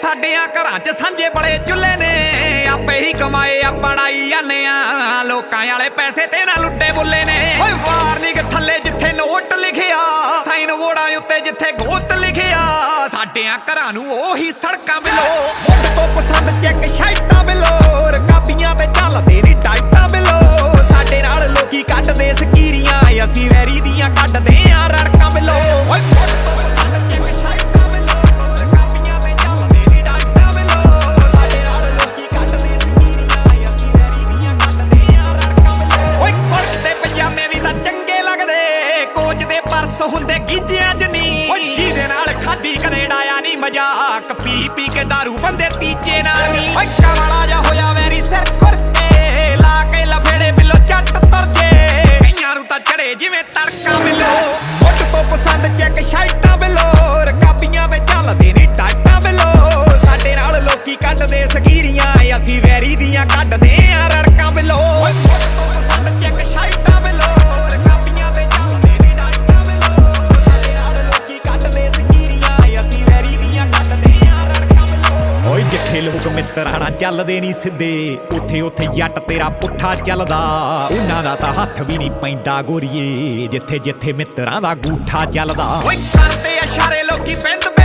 ਸਾਡਿਆਂ ਘਰਾਂ 'ਚ ਸਾਂਝੇ ਬੜੇ ਚੁੱਲ੍ਹੇ ਨੇ ਆਪੇ ਹੀ ਕਮਾਏ ਆ ਬਣਾਈ ਜਾਂਦੇ ਆ ਲੋਕਾਂ ਵਾਲੇ ਪੈਸੇ ਤੇ ਨਾ ਲੁੱਟੇ ਬੁੱਲੇ ਨੇ ਓਏ ਵਾਰਨਿੰਗ ਥੱਲੇ ਜਿੱਥੇ ਨੋਟ ਲਿਖਿਆ ਸਾਈਨ ਬੋਰਡਾਂ ਉੱਤੇ ਜਿੱਥੇ ਗੋਤ ਲਿਖਿਆ ਸਾਡਿਆਂ ਘਰਾਂ ਨੂੰ ਉਹੀ ਸੜਕਾਂ ਬਿਲੋ ਮੁੱਢ ਤੋਂ ਪਸੰਦ ਚੈੱਕ ਸ਼ਰਟਾਂ ਬਿਲੋ ਰਕਾਬੀਆਂ ਤੇ ਚੱਲਦੇ ਨੀ ਡਾਈਟਾਂ ਬਿਲੋ ਸਾਡੇ ਨਾਲ ਲੋਕੀ ਕੱਢਦੇ ਸਕੀਰੀਆਂ ਅਸੀਂ ਵੈਰੀ ਦੀਆਂ ਕੱਢਦੇ ਆ ਰੜਕਾਂ ਬਿਲੋ ਓਏ ਮੁੱਢ ਤੋਂ ਪਸੰਦ ਚੈੱਕ ਸ਼ਰਟਾਂ ਬਿਲੋ ਰਕਾਬੀਆਂ ਤੇ ਚੱਲਦੇ ਨੀ ਡਾਈਟਾਂ ਬਿਲੋ ਸਾਡੇ ਨਾਲ ਲੋਕੀ ਕੱਢਦੇ ਸਕੀਰੀਆਂ ਅਸੀਂ ਵੈਰੀ ਦੀਆਂ ਕੱਢਦੇ ਆ ਰੜਕਾਂ ਬਿਲੋ ਓਏ ਕੁੜਤੇ ਪਜਾਮੇ ਵੀ ਤਾਂ ਚੰਗੇ ਲੱਗਦੇ ਕੋਚ ਦੇ ਪਰਸ ਹੁੰਦੇ ਗੀਜਿਆਂ 'ਚ ਨੀ ਓਏ ਜਿਹਦੇ ਨਾਲ ਖਾਦੀ ਕਦੇ ਡਾਇਆ ਨੀ ਮਜ਼ਾਕ ਪੀ ਪੀ ਕੇ ਦਾਰੂ ਬੰਦੇ ਤੀਜੇ ਨਾਲ ਨੀ ਓਏ ਕਾਲਾ ਜਾ ਹੋਇਆ ਵੈਰੀ ਸਿਰ ਖੁਰਕੇ ਲਾ ਕੇ ਲਫੇੜੇ ਬਿੱਲੋ ਜੱਟ ਤੁਰ ਜੇ ਕਈਆਂ ਨੂੰ ਤਾਂ ਚੜੇ ਜਿਵੇਂ ਤੜਕਾ ਬਿੱਲੋ ਮੁੱਢ ਤੋਂ ਪਸੰਦ ਚੈੱਕ ਸ਼ਰਟਾਂ ਬਿੱਲੋ ਰਕਾਬੀਆਂ ਤੇ ਚੱਲਦੇ ਨੀ ਡਾਟਾਂ ਬਿੱਲੋ ਸਾਡੇ ਨਾਲ ਲੋਕੀ ਕੱਢਦੇ ਸਕੀਰੀਆਂ ਅਸੀਂ ਵੈਰੀ ਦੀਆਂ ਕੱਢਦੇ ਆ ਰੜਕਾਂ ਬਿੱਲੋ ਓਏ ਮੁੱਢ ਤੋਂ ਪਸੰਦ ਚੈੱਕ ਸ਼ਰਟਾਂ ਬਿੱਲੋ ਰਕਾਬੀਆਂ ਤੇ ਚੱਲਦੇ ਨੀ ਡਾਟਾਂ ਬਿੱਲੋ ਸਾਡੇ ਨਾਲ ਲੋਕੀ ਕੱਢਦੇ ਸਕੀਰੀਆਂ ਅਸੀਂ ਵੈਰੀ ਦੀਆਂ ਕੱਢਦੇ ਆ ਰੜਕਾਂ ਬਿੱਲੋ ਓਏ ਜਿੱਥੇ ਲੋਕ ਮਿੱਤਰਾਂ ਨਾਲ ਚੱਲਦੇ ਨੀ ਸਿੱਧੇ ਉੱਥੇ ਉੱਥੇ ਜੱਟ ਤੇਰਾ ਪੁੱਠਾ ਚੱਲਦਾ ਉਹਨਾਂ ਦਾ ਤਾਂ ਹੱਥ ਵੀ ਨਹੀਂ ਪੈਂਦਾ ਗੋਰੀਏ ਜਿੱਥੇ ਜਿੱਥੇ ਮਿੱਤਰਾਂ ਦਾ ਗੂਠਾ ਚੱਲਦਾ ਓਏ ਕਰਦੇ ਇਸ਼ਾਰੇ ਲੋਕੀ ਬਿੰਦ